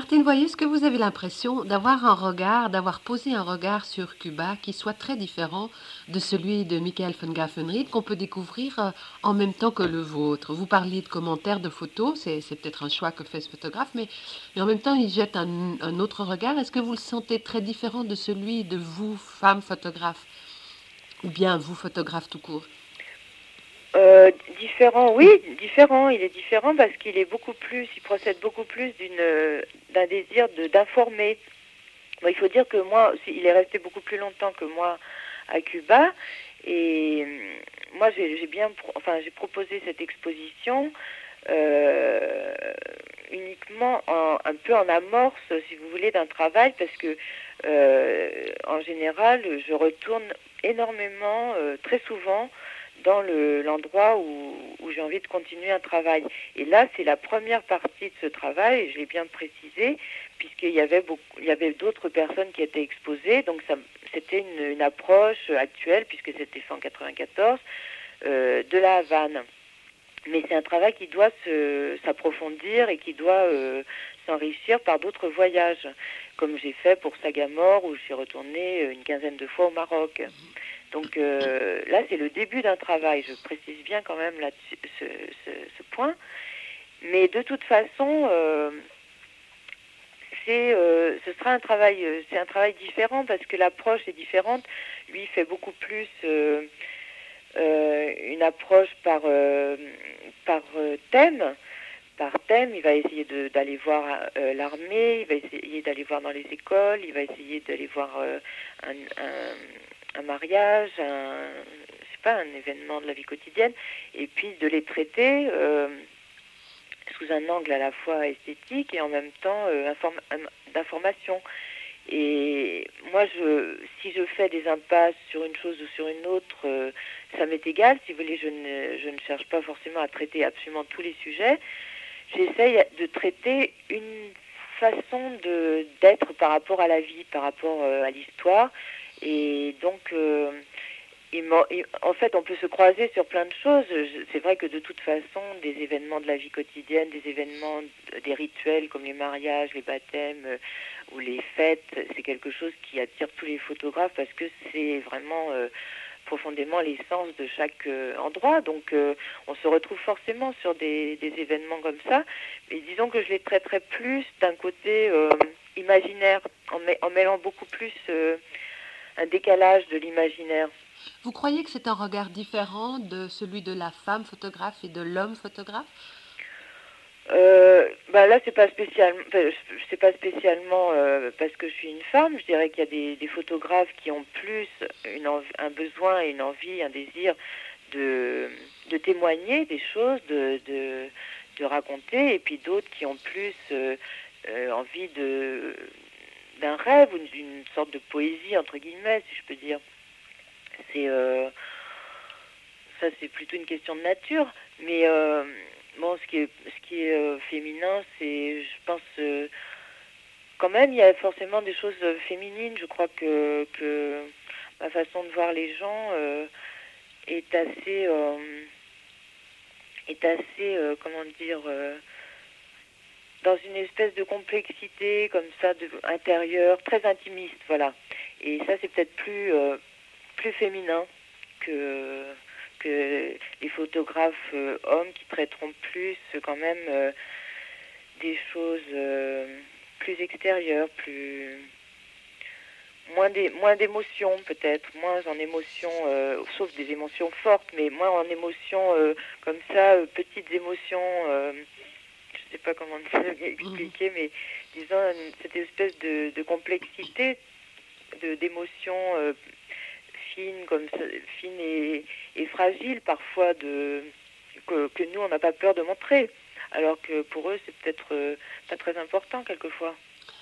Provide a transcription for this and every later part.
Martine, voyez, est-ce que vous avez l'impression d'avoir posé un regard sur Cuba qui soit très différent de celui de Michael van Gaffenried, qu'on peut découvrir en même temps que le vôtre? Vous parliez de commentaires, de photos, c'est peut-être un choix que fait ce photographe, mais en même temps, il jette un autre regard. Est-ce que vous le sentez très différent de celui de vous, femme photographe, ou bien vous, photographe tout court? Différent, oui, différent. Il est différent parce qu'il est beaucoup plus, il procède beaucoup plus d'un désir d'informer. Bon, il faut dire que moi, il est resté beaucoup plus longtemps que moi à Cuba, et moi j'ai proposé cette exposition euh, uniquement un peu en amorce, si vous voulez, d'un travail, parce que en général, je retourne énormément, très souvent, dans l'endroit où j'ai envie de continuer un travail. Et là, c'est la première partie de ce travail, et je l'ai bien précisé, puisqu'il y avait d'autres personnes qui étaient exposées, donc c'était une approche actuelle, puisque c'était fait en 94, de la Havane. Mais c'est un travail qui doit s'approfondir et qui doit s'enrichir par d'autres voyages, comme j'ai fait pour Sagamore, où je suis retournée une quinzaine de fois au Maroc. Donc là, c'est le début d'un travail. Je précise bien quand même là-dessus ce point. Mais de toute façon, ce sera c'est un travail différent parce que l'approche est différente. Lui, il fait beaucoup plus une approche par thème. Par thème, il va essayer d'aller voir l'armée, il va essayer d'aller voir dans les écoles, il va essayer d'aller voir un mariage, je sais pas, un événement de la vie quotidienne, et puis de les traiter sous un angle à la fois esthétique et en même temps d'information. Et moi, si je fais des impasses sur une chose ou sur une autre, ça m'est égal. Si vous voulez, je ne cherche pas forcément à traiter absolument tous les sujets. J'essaye de traiter une façon d'être par rapport à la vie, par rapport à l'histoire. Et donc, en fait, on peut se croiser sur plein de choses. C'est vrai que de toute façon, des événements de la vie quotidienne, des événements, des rituels comme les mariages, les baptêmes ou les fêtes, c'est quelque chose qui attire tous les photographes parce que c'est vraiment profondément l'essence de chaque endroit. Donc, on se retrouve forcément sur des événements comme ça. Mais disons que je les traiterais plus d'un côté imaginaire, en mêlant beaucoup plus un décalage de l'imaginaire. Vous croyez que c'est un regard différent de celui de la femme photographe et de l'homme photographe? Là, c'est pas spécialement parce que je suis une femme. Je dirais qu'il y a des photographes qui ont plus un besoin et une envie, un désir de témoigner des choses, de raconter, et puis d'autres qui ont plus envie d'un rêve ou d'une sorte de poésie entre guillemets, si je peux dire. C'est Ça, c'est plutôt une question de nature, mais bon, ce qui est féminin, c'est, je pense, quand même, il y a forcément des choses féminines. Je crois que ma façon de voir les gens est comment dire, dans une espèce de complexité comme ça, intérieure, très intimiste, voilà. Et ça, c'est peut-être plus féminin que les photographes hommes qui traiteront plus quand même des choses plus extérieures, moins d'émotions peut-être, moins en émotions, sauf des émotions fortes, mais moins en émotions comme ça, petites émotions, je sais pas comment expliquer, mais disons cette espèce de complexité d'émotions fines comme ça, fines et fragiles parfois que nous on n'a pas peur de montrer, alors que pour eux c'est peut-être pas très important quelquefois.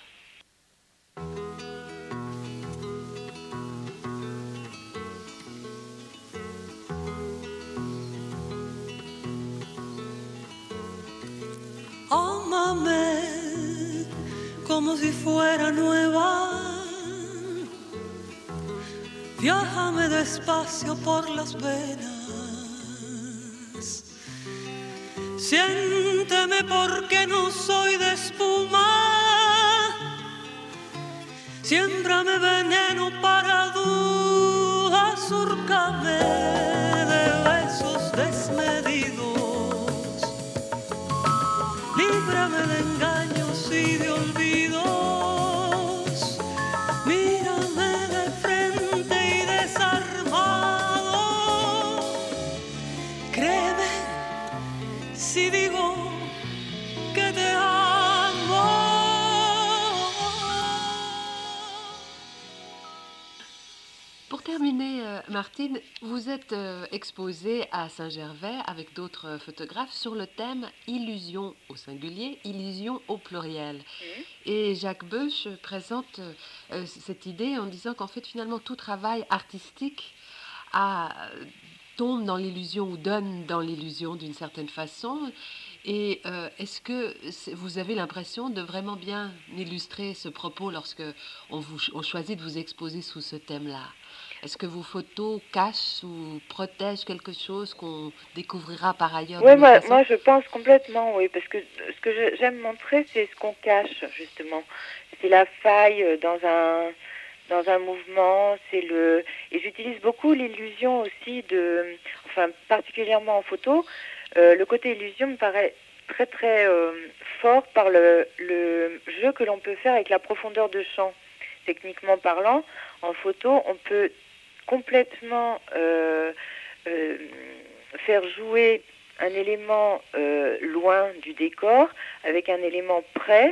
Ámame como si fuera nueva. Viájame despacio por las venas. Siénteme porque no soy de espuma. Siémbrame veneno para dudas, súrcame de besos desmedidos, líbrame de engaños y de olvidos, mírame de frente y desarmado, créeme si digo que te amo. Pour terminer, Martine, vous êtes exposée à Saint-Gervais avec d'autres photographes sur le thème illusion au singulier, illusion au pluriel. Et Jacques Beuch présente cette idée en disant qu'en fait finalement tout travail artistique tombe dans l'illusion ou donne dans l'illusion d'une certaine façon. Et est-ce que vous avez l'impression de vraiment bien illustrer ce propos lorsque on choisit de vous exposer sous ce thème-là? Est-ce que vos photos cachent ou protègent quelque chose qu'on découvrira par ailleurs? Oui, moi je pense complètement, oui, parce que ce que j'aime montrer, c'est ce qu'on cache, justement. C'est la faille dans un mouvement, et j'utilise beaucoup l'illusion aussi particulièrement en photo. Le côté illusion me paraît très très fort par le jeu que l'on peut faire avec la profondeur de champ. Techniquement parlant, en photo, on peut complètement faire jouer un élément loin du décor avec un élément près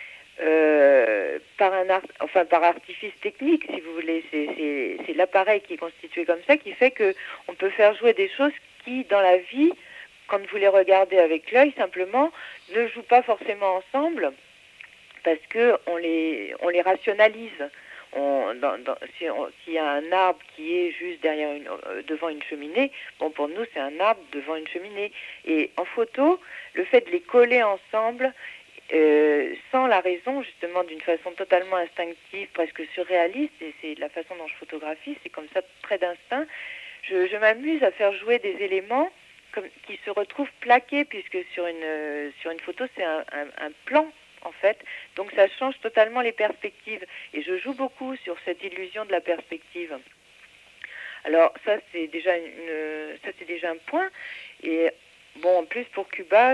par artifice technique, si vous voulez. C'est l'appareil qui est constitué comme ça qui fait que on peut faire jouer des choses qui, dans la vie, quand vous les regardez avec l'œil simplement, ne jouent pas forcément ensemble parce que on les rationalise. S'il y a un arbre qui est juste devant une cheminée, bon, pour nous c'est un arbre devant une cheminée. Et en photo, le fait de les coller ensemble sans la raison, justement, d'une façon totalement instinctive, presque surréaliste, et c'est la façon dont je photographie, c'est comme ça, très d'instinct. Je m'amuse à faire jouer des éléments qui se retrouvent plaqués, puisque sur une photo c'est un plan, en fait, donc ça change totalement les perspectives, et je joue beaucoup sur cette illusion de la perspective. Alors ça c'est déjà un point, et bon, en plus pour Cuba,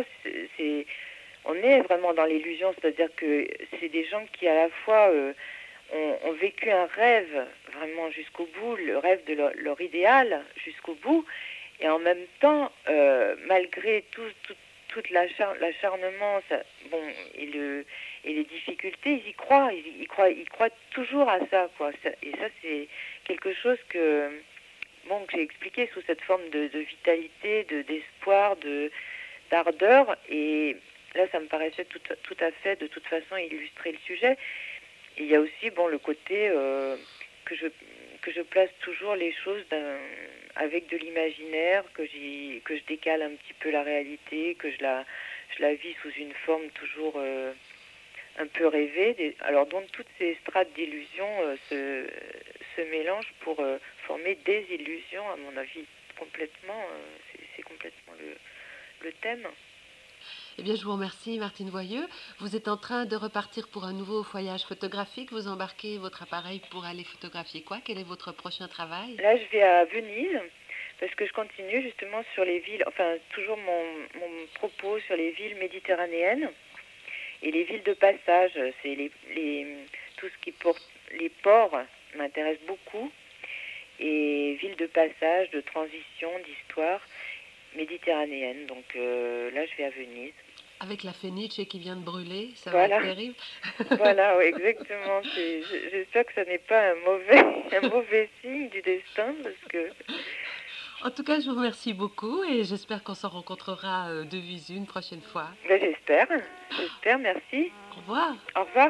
on est vraiment dans l'illusion, c'est-à-dire que c'est des gens qui à la fois ont vécu un rêve vraiment jusqu'au bout, le rêve de leur idéal jusqu'au bout, et en même temps, malgré tout l'acharnement, et les difficultés, ils y croient, ils croient toujours à ça, quoi. Et ça, c'est quelque chose que j'ai expliqué sous cette forme de vitalité, d'espoir, d'ardeur, et là, ça me paraissait tout à fait, de toute façon, illustrer le sujet. Et il y a aussi, le côté que je place toujours les choses avec de l'imaginaire, que je décale un petit peu la réalité, que je la vis sous une forme toujours un peu rêvée. Alors, donc, toutes ces strates d'illusions se mélangent pour former des illusions, à mon avis, complètement. C'est complètement le thème. Eh bien, je vous remercie, Martine Voyeux. Vous êtes en train de repartir pour un nouveau voyage photographique. Vous embarquez votre appareil pour aller photographier quoi? Quel est votre prochain travail? Là, je vais à Venise, parce que je continue justement sur les villes, toujours mon propos sur les villes méditerranéennes et les villes de passage. C'est tout ce qui porte les ports m'intéresse beaucoup, et villes de passage, de transition, d'histoire méditerranéenne. Donc là, je vais à Venise. Avec la Fenice qui vient de brûler, ça voilà. va être terrible. Voilà, oui, exactement. J'espère que ce n'est pas un mauvais signe du destin, parce que... En tout cas, je vous remercie beaucoup, et j'espère qu'on s'en rencontrera de visu une prochaine fois. J'espère, merci. Au revoir. Au revoir.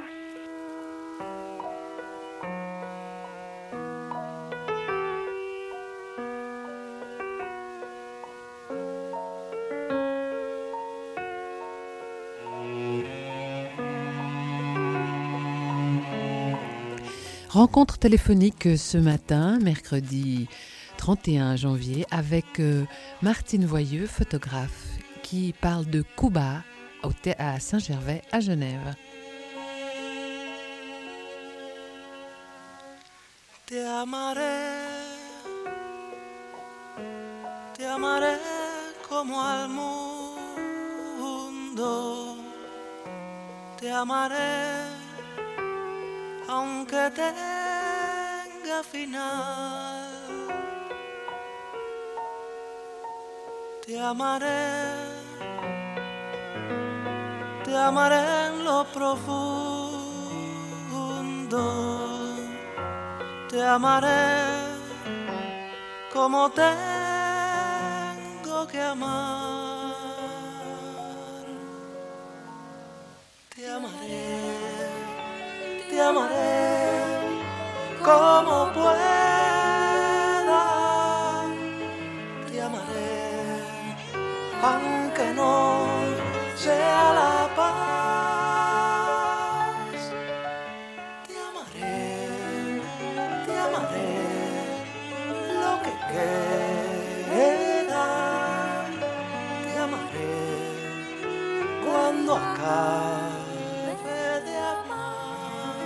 Rencontre téléphonique ce matin, mercredi 31 janvier, avec Martine Voyeux, photographe, qui parle de Cuba à Saint-Gervais à Genève. te amaré como al mundo, te amaré aunque tenga final, te amaré en lo profundo. Te amaré como tengo que amar. Te amaré como pueda. Te amaré aunque no sea la paz. Te amaré lo que queda, te amaré cuando acabe de amar,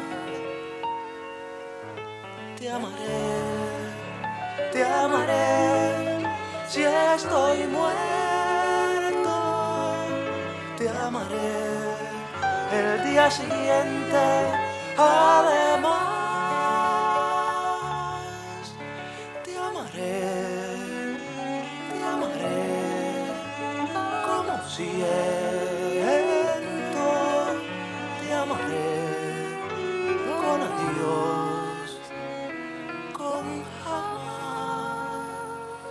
te amaré si estoy muerto, te amaré el día siguiente, además. Te amaré como siento, te amaré con adiós, con jamás.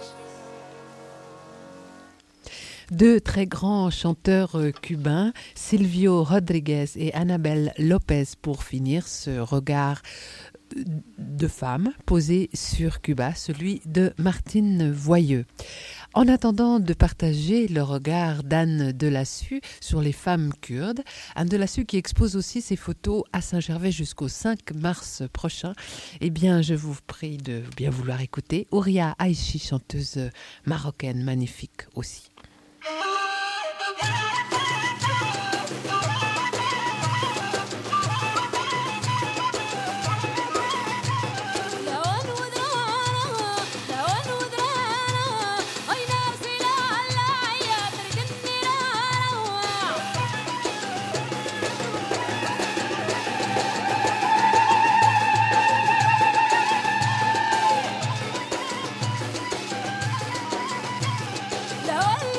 Deux très grands chanteurs cubains, Silvio Rodríguez et Anabel López, pour finir ce regard de femme posé sur Cuba, celui de Martine Voyeux. En attendant de partager le regard d'Anne Delassus sur les femmes kurdes, Anne Delassus qui expose aussi ses photos à Saint-Gervais jusqu'au 5 mars prochain, eh bien je vous prie de bien vouloir écouter Ouria Aïchi, chanteuse marocaine magnifique aussi. لا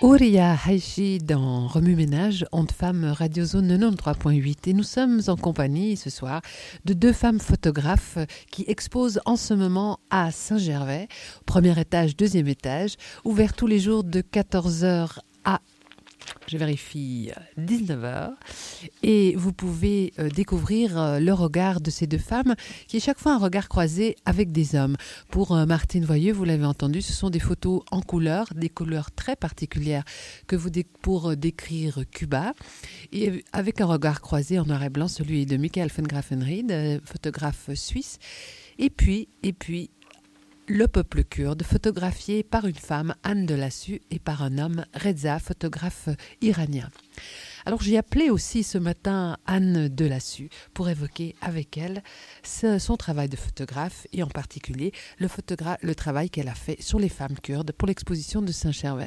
Ouria Haishi dans Remue Ménage, Onde Femmes Radio Zone 93.8 et nous sommes en compagnie ce soir de deux femmes photographes qui exposent en ce moment à Saint-Gervais, premier étage, deuxième étage, ouvert tous les jours de 14h à, je vérifie, 19h. Et vous pouvez découvrir le regard de ces deux femmes, qui est chaque fois un regard croisé avec des hommes. Pour Martine Voyeux, vous l'avez entendu, ce sont des photos en couleur, des couleurs très particulières pour décrire Cuba, et avec un regard croisé en noir et blanc, celui de Michael van Graffenried, photographe suisse. Et puis, le peuple kurde, photographié par une femme, Anne Delassus, et par un homme, Reza, photographe iranien. Alors j'ai appelé aussi ce matin Anne Delassus pour évoquer avec elle son travail de photographe et en particulier le travail qu'elle a fait sur les femmes kurdes pour l'exposition de Saint-Gervais.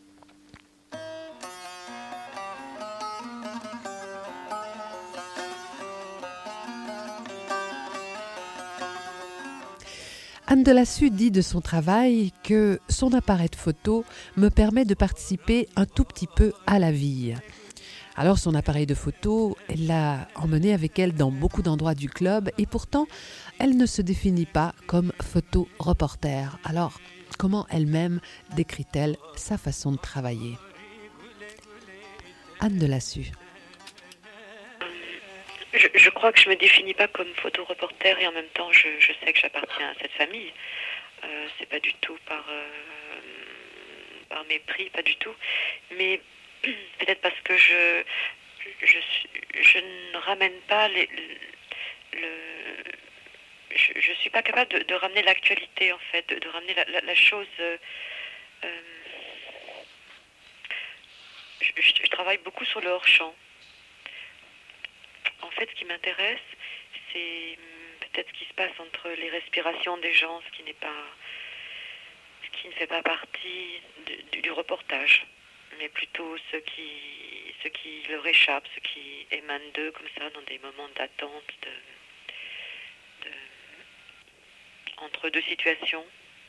Anne Delassus dit de son travail que son appareil de photo me permet de participer un tout petit peu à la vie. Alors son appareil de photo, elle l'a emmené avec elle dans beaucoup d'endroits du club et pourtant, elle ne se définit pas comme photo-reporter. Alors, comment elle-même décrit-elle sa façon de travailler ? Anne Delassus. Je crois que je me définis pas comme photoreporter et en même temps je sais que j'appartiens à cette famille. C'est pas du tout par mépris, pas du tout. Mais peut-être parce que je ne ramène pas je suis pas capable de ramener l'actualité en fait, de ramener la chose. Je travaille beaucoup sur le hors-champ. En fait, ce qui m'intéresse, c'est peut-être ce qui se passe entre les respirations des gens, ce qui ne fait pas partie du reportage, mais plutôt ce qui leur échappe, ce qui émane d'eux comme ça dans des moments d'attente entre deux situations.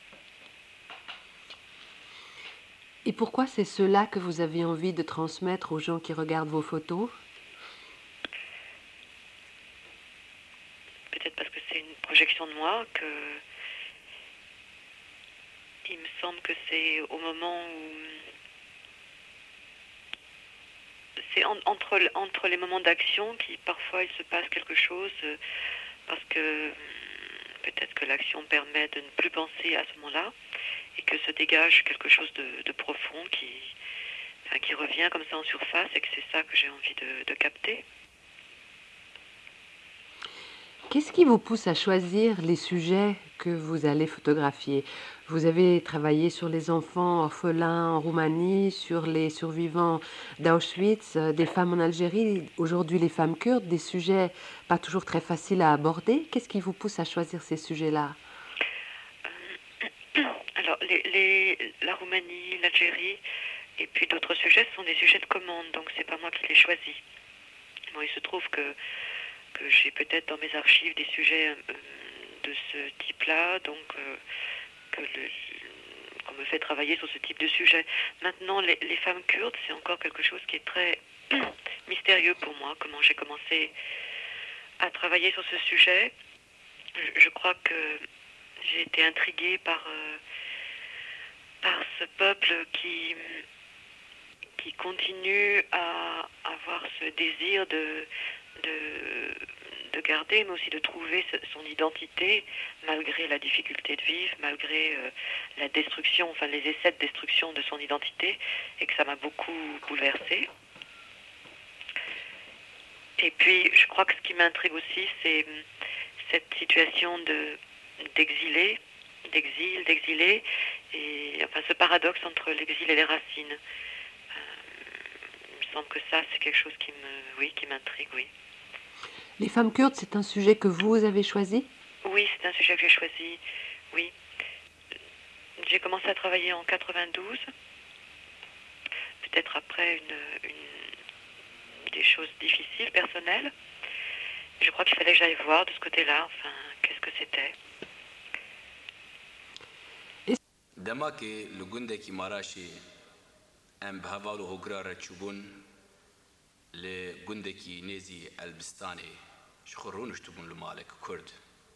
Et pourquoi c'est cela que vous avez envie de transmettre aux gens qui regardent vos photos ? Peut-être parce que c'est une projection de moi, que il me semble que c'est au moment où c'est entre les moments d'action qui parfois il se passe quelque chose, parce que peut-être que l'action permet de ne plus penser à ce moment-là et que se dégage quelque chose de profond qui revient comme ça en surface et que c'est ça que j'ai envie de capter. Qu'est-ce qui vous pousse à choisir les sujets que vous allez photographier ? Vous avez travaillé sur les enfants orphelins en Roumanie, sur les survivants d'Auschwitz, des femmes en Algérie, aujourd'hui les femmes kurdes, des sujets pas toujours très faciles à aborder. Qu'est-ce qui vous pousse à choisir ces sujets-là ? Alors, la Roumanie, l'Algérie et puis d'autres sujets, ce sont des sujets de commande, donc c'est pas moi qui les choisis. Bon, il se trouve que j'ai peut-être dans mes archives des sujets de ce type-là, donc qu'on me fait travailler sur ce type de sujet. Maintenant, les femmes kurdes, c'est encore quelque chose qui est très mystérieux pour moi, comment j'ai commencé à travailler sur ce sujet. Je crois que j'ai été intriguée par ce peuple qui continue à avoir ce désir de garder, mais aussi de trouver son identité, malgré la difficulté de vivre, malgré la destruction, enfin les essais de destruction de son identité, et que ça m'a beaucoup bouleversée. Et puis, je crois que ce qui m'intrigue aussi, c'est cette situation d'exilé, d'exilé, et enfin ce paradoxe entre l'exil et les racines. Il me semble que ça, c'est quelque chose qui m'intrigue, oui. Les femmes kurdes, c'est un sujet que vous avez choisi ? Oui, c'est un sujet que j'ai choisi, oui. J'ai commencé à travailler en 92, peut-être après des choses difficiles, personnelles. Je crois qu'il fallait que j'aille voir de ce côté-là, enfin, qu'est-ce que c'était. دماغي لقندك مراشي ام بهوال و هگرار چوبون لگندکی نیزی البستانی شخورونش تبون لمالک کرد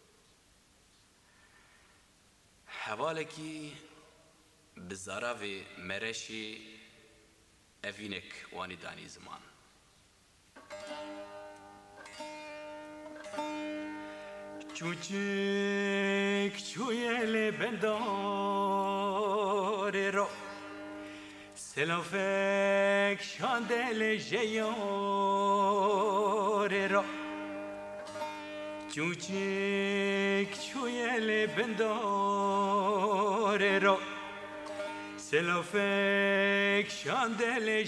هوالکی بزاراوی مرشی افینک وانی دانی زمان چوچک چویل بندار رو سلافک شاندل جیار رو چوچک چویل بندار رو سلافک شاندل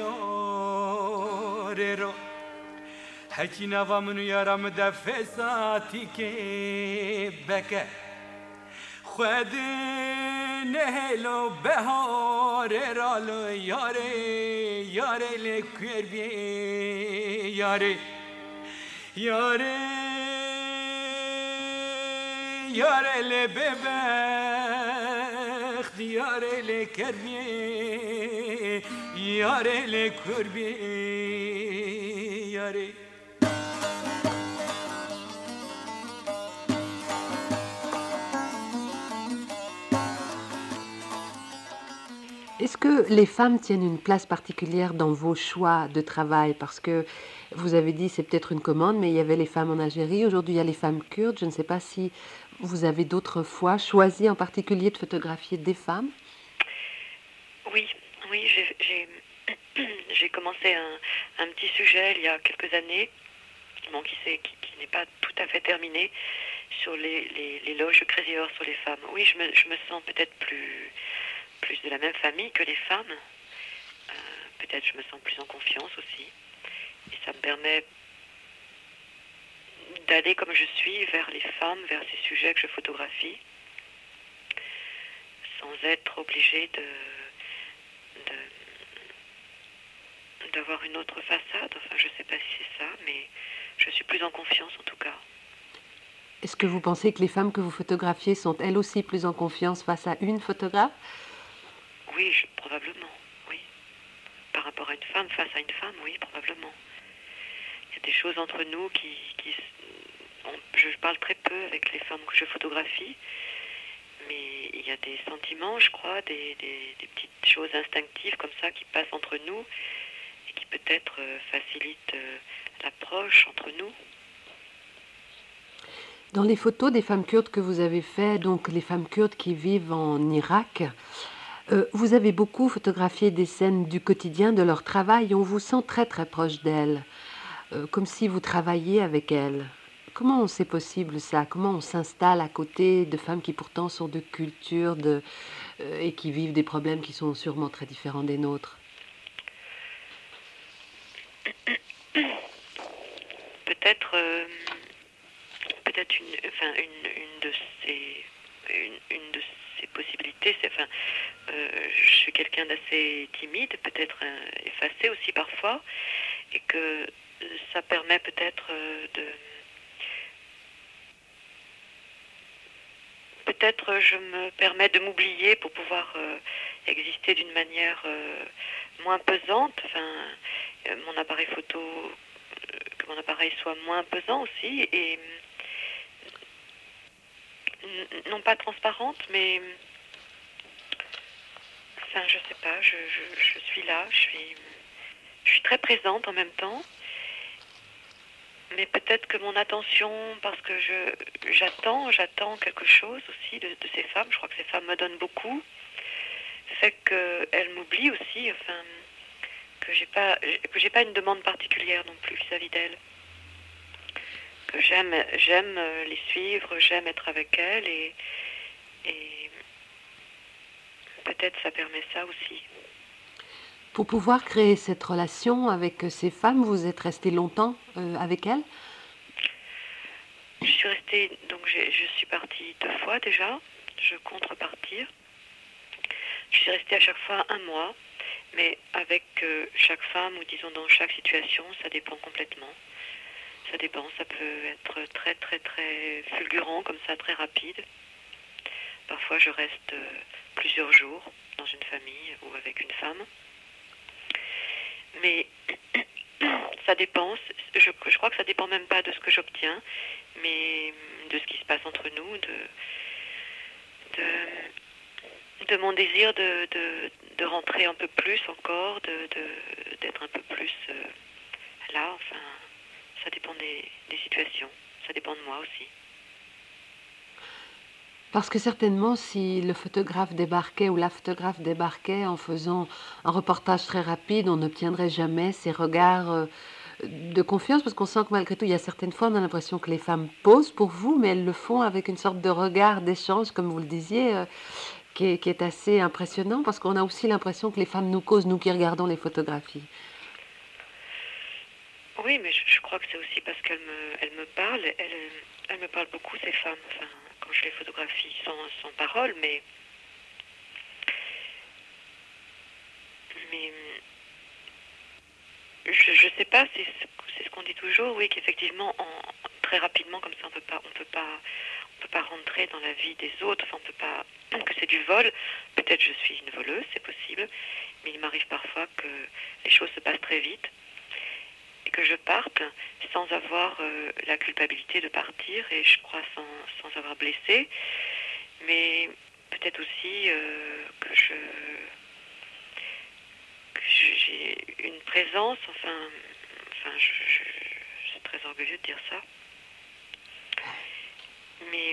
جیار رو هکی نوا منو یارم دفساتی که بکه خود نهلو بهار رالو یاره یاره لکر بی یاره یاره یاره لببخت یاره لکر بی یاره لکر بی یاره Est-ce que les femmes tiennent une place particulière dans vos choix de travail? Parce que vous avez dit c'est peut-être une commande, mais il y avait les femmes en Algérie, aujourd'hui il y a les femmes kurdes. Je ne sais pas si vous avez d'autres fois choisi en particulier de photographier des femmes. Oui, j'ai commencé un petit sujet il y a quelques années, bon, qui n'est pas tout à fait terminé, sur les loges de Crazy Horse sur les femmes. Oui, je me sens peut-être plus de la même famille que les femmes. Peut-être je me sens plus en confiance aussi. Et ça me permet d'aller comme je suis vers les femmes, vers ces sujets que je photographie, sans être obligée d'avoir une autre façade. Enfin, je ne sais pas si c'est ça, mais je suis plus en confiance en tout cas. Est-ce que vous pensez que les femmes que vous photographiez sont elles aussi plus en confiance face à une photographe? Oui, probablement, oui. Par rapport à une femme, face à une femme, oui, probablement. Il y a des choses entre nous je parle très peu avec les femmes que je photographie, mais il y a des sentiments, je crois, des petites choses instinctives comme ça qui passent entre nous et qui peut-être facilitent l'approche entre nous. Dans les photos des femmes kurdes que vous avez faites, donc les femmes kurdes qui vivent en Irak, vous avez beaucoup photographié des scènes du quotidien de leur travail. On vous sent très très proche d'elles, comme si vous travailliez avec elles. Comment c'est possible ça? Comment on s'installe à côté de femmes qui pourtant sont de culture et qui vivent des problèmes qui sont sûrement très différents des nôtres? Peut-être une de ces possibilités, je suis quelqu'un d'assez timide, peut-être effacé aussi parfois, et que ça permet peut-être je me permets de m'oublier pour pouvoir exister d'une manière moins pesante. Mon appareil photo, que mon appareil soit moins pesant aussi, et non pas transparente, mais je sais pas, je suis là, je suis très présente en même temps, mais peut-être que mon attention, parce que j'attends quelque chose aussi de ces femmes, je crois que ces femmes me donnent beaucoup, fait qu'elles m'oublient aussi, que j'ai pas une demande particulière non plus vis-à-vis d'elles. Que j'aime les suivre, j'aime être avec elles et peut-être ça permet ça aussi. Pour pouvoir créer cette relation avec ces femmes, vous êtes resté longtemps avec elles? Je suis restée, donc je suis partie 2 fois déjà, je compte repartir. Je suis restée à chaque fois 1 mois, mais avec chaque femme, ou disons dans chaque situation, ça dépend complètement. Ça dépend, ça peut être très très très fulgurant, comme ça, très rapide. Parfois je reste plusieurs jours dans une famille ou avec une femme. Mais ça dépend. Je crois que ça dépend même pas de ce que j'obtiens, mais de ce qui se passe entre nous, de mon désir de rentrer un peu plus encore, d'être un peu plus là. Enfin, ça dépend des situations. Ça dépend de moi aussi. Parce que certainement, si le photographe débarquait ou la photographe débarquait en faisant un reportage très rapide, on n'obtiendrait jamais ces regards de confiance, parce qu'on sent que malgré tout, il y a certaines fois, on a l'impression que les femmes posent pour vous, mais elles le font avec une sorte de regard d'échange, comme vous le disiez, qui est assez impressionnant, parce qu'on a aussi l'impression que les femmes nous causent, nous qui regardons les photographies. Oui, mais je crois que c'est aussi parce qu'elles me parlent. Elles me parlent beaucoup, ces femmes. Enfin, quand je les photographie sans parole, mais je sais pas, c'est ce qu'on dit toujours, oui, qu'effectivement, très rapidement, comme ça, on peut pas rentrer dans la vie des autres, enfin, on peut pas, que c'est du vol. Peut-être je suis une voleuse, c'est possible, mais il m'arrive parfois que les choses se passent très vite et que je parte sans avoir la culpabilité de partir, et je crois sans avoir blessé, mais peut-être aussi que j'ai une présence, enfin je suis très orgueilleux de dire ça, mais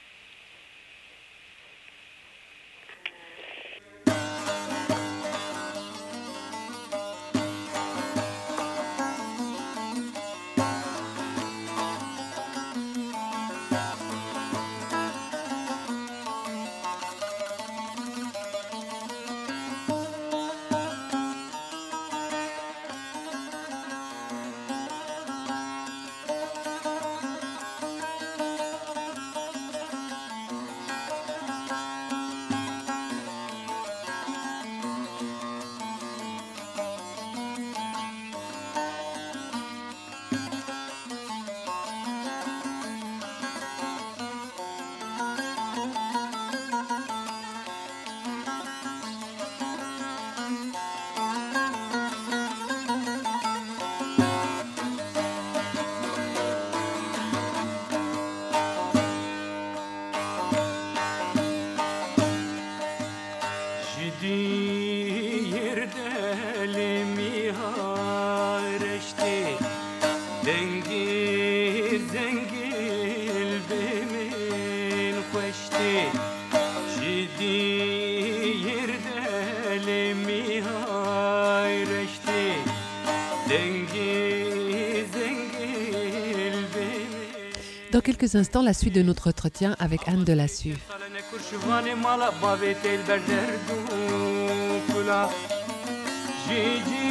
Dans quelques instants, la suite de notre entretien avec Anne Delassue. Gigi